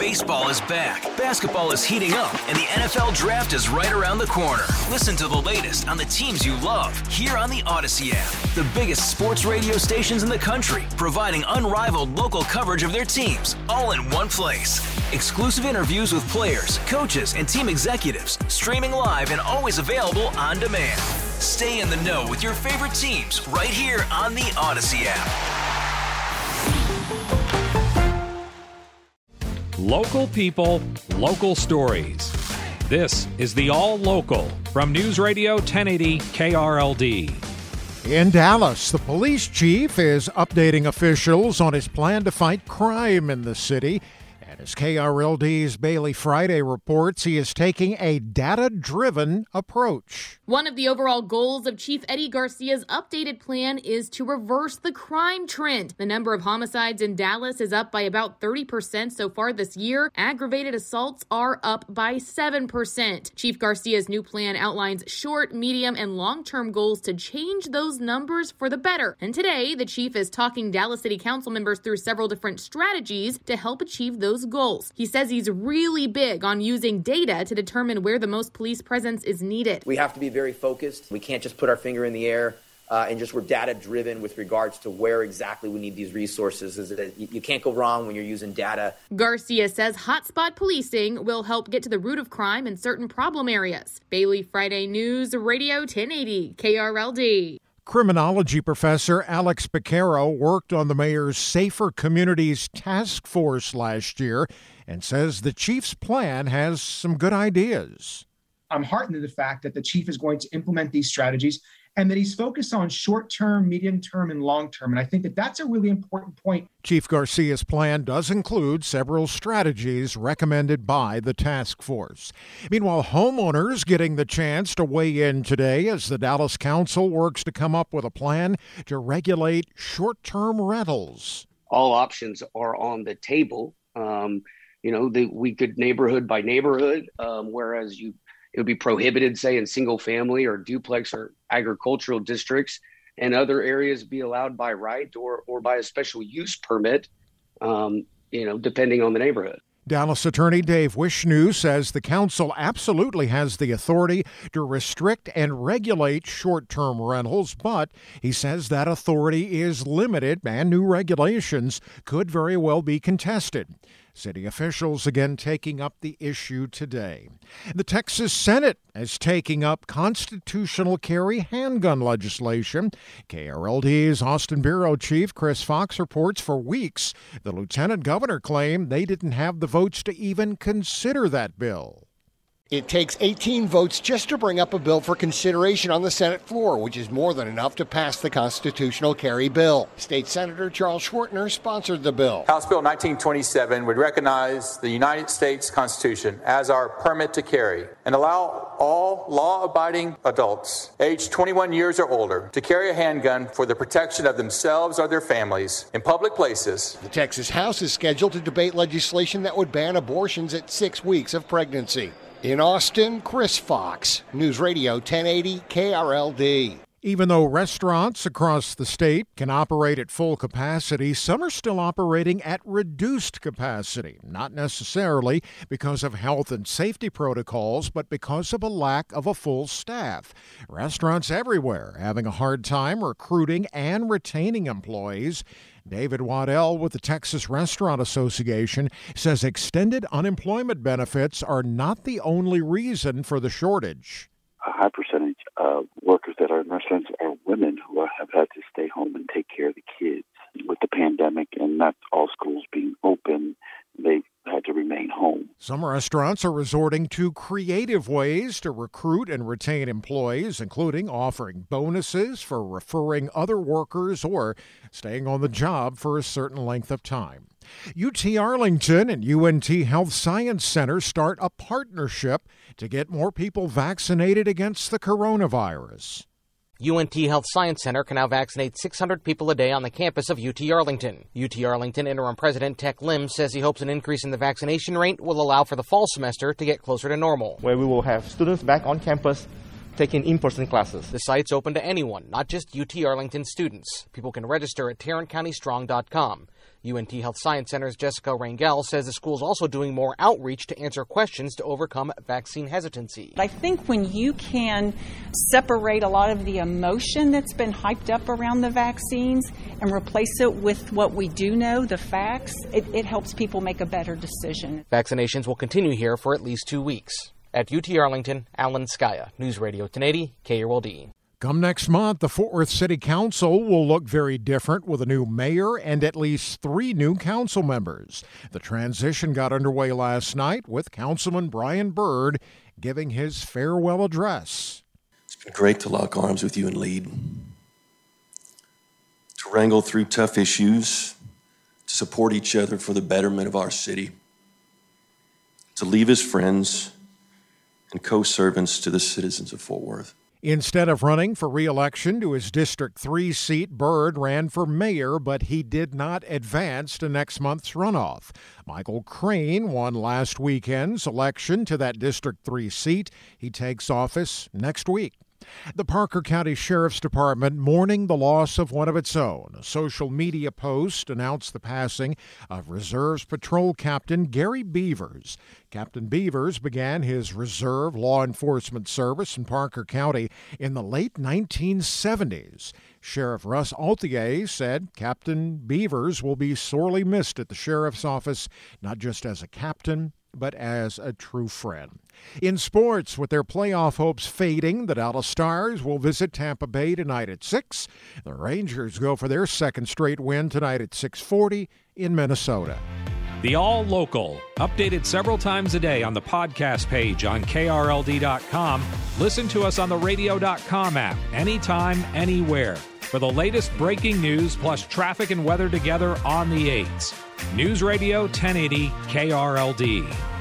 Baseball is back, basketball is heating up, and the NFL Draft is right around the corner. Listen to the latest on the teams you love here on the Odyssey app. The biggest sports radio stations in the country, providing unrivaled local coverage of their teams, all in one place. Exclusive interviews with players, coaches, and team executives, streaming live and always available on demand. Stay in the know with your favorite teams right here on the Odyssey app. Local people, local stories. This is the All Local from News Radio 1080 KRLD. In Dallas, the police chief is updating officials on his plan to fight crime in the city. And as KRLD's Bailey Friday reports, he is taking a data-driven approach. One of the overall goals of Chief Eddie Garcia's updated plan is to reverse the crime trend. The number of homicides in Dallas is up by about 30% so far this year. Aggravated assaults are up by 7%. Chief Garcia's new plan outlines short, medium, and long-term goals to change those numbers for the better. And today, the chief is talking Dallas City Council members through several different strategies to help achieve those goals. He says he's really big on using data to determine where the most police presence is needed. We have to be very focused. We can't just put our finger in the air and just we're data driven with regards to where exactly we need these resources. You can't go wrong when you're using data. Garcia says hotspot policing will help get to the root of crime in certain problem areas. Bailey Friday News Radio 1080 KRLD. Criminology professor Alex Piquero worked on the mayor's Safer Communities Task Force last year and says the chief's plan has some good ideas. I'm heartened at the fact that the chief is going to implement these strategies and that he's focused on short-term, medium-term, and long-term. And I think that that's a really important point. Chief Garcia's plan does include several strategies recommended by the task force. Meanwhile, homeowners getting the chance to weigh in today as the Dallas Council works to come up with a plan to regulate short-term rentals. All options are on the table. We could neighborhood by neighborhood, whereas it would be prohibited, say, in single family or duplex or agricultural districts, and other areas be allowed by right or by a special use permit, depending on the neighborhood. Dallas Attorney Dave Wishnu says the council absolutely has the authority to restrict and regulate short-term rentals, but he says that authority is limited and new regulations could very well be contested. City officials again taking up the issue today. The Texas Senate is taking up constitutional carry handgun legislation. KRLD's Austin Bureau Chief Chris Fox reports for weeks the lieutenant governor claimed they didn't have the votes to even consider that bill. It takes 18 votes just to bring up a bill for consideration on the Senate floor, which is more than enough to pass the constitutional carry bill. State Senator Charles Schwartner sponsored the bill. House Bill 1927 would recognize the United States Constitution as our permit to carry and allow all law-abiding adults aged 21 years or older to carry a handgun for the protection of themselves or their families in public places. The Texas House is scheduled to debate legislation that would ban abortions at 6 weeks of pregnancy. In Austin, Chris Fox, News Radio 1080 KRLD. Even though restaurants across the state can operate at full capacity, some are still operating at reduced capacity, not necessarily because of health and safety protocols, but because of a lack of a full staff. Restaurants everywhere having a hard time recruiting and retaining employees. David Waddell with the Texas Restaurant Association says extended unemployment benefits are not the only reason for the shortage. A high percentage of workers that are in restaurants are women who have had to stay home and take care of the kids. With the pandemic and not all schools being open, they've had to remain home. Some restaurants are resorting to creative ways to recruit and retain employees, including offering bonuses for referring other workers or staying on the job for a certain length of time. UT Arlington and UNT Health Science Center start a partnership to get more people vaccinated against the coronavirus. UNT Health Science Center can now vaccinate 600 people a day on the campus of UT Arlington. UT Arlington Interim President Tech Lim says he hopes an increase in the vaccination rate will allow for the fall semester to get closer to normal, where we will have students back on campus taking in-person classes. The site's open to anyone, not just UT Arlington students. People can register at TarrantCountyStrong.com. UNT Health Science Center's Jessica Rangel says the school is also doing more outreach to answer questions to overcome vaccine hesitancy. I think when you can separate a lot of the emotion that's been hyped up around the vaccines and replace it with what we do know, the facts, it helps people make a better decision. Vaccinations will continue here for at least 2 weeks. At UT Arlington, Alan Skaya, News Radio 1080, KRLD. Come next month, the Fort Worth City Council will look very different with a new mayor and at least 3 new council members. The transition got underway last night with Councilman Brian Byrd giving his farewell address. It's been great to lock arms with you and lead, to wrangle through tough issues, to support each other for the betterment of our city, to leave as friends and co-servants to the citizens of Fort Worth. Instead of running for re-election to his District 3 seat, Byrd ran for mayor, but he did not advance to next month's runoff. Michael Crane won last weekend's election to that District 3 seat. He takes office next week. The Parker County Sheriff's Department mourning the loss of one of its own. A social media post announced the passing of Reserves Patrol Captain Gary Beavers. Captain Beavers began his reserve law enforcement service in Parker County in the late 1970s. Sheriff Russ Altier said Captain Beavers will be sorely missed at the sheriff's office, not just as a captain, but as a true friend. In sports, with their playoff hopes fading, the Dallas Stars will visit Tampa Bay tonight at 6. The Rangers go for their second straight win tonight at 6:40 in Minnesota. The All Local, updated several times a day on the podcast page on KRLD.com. Listen to us on the radio.com app anytime, anywhere. For the latest breaking news plus traffic and weather together on the 8s. News Radio 1080 KRLD.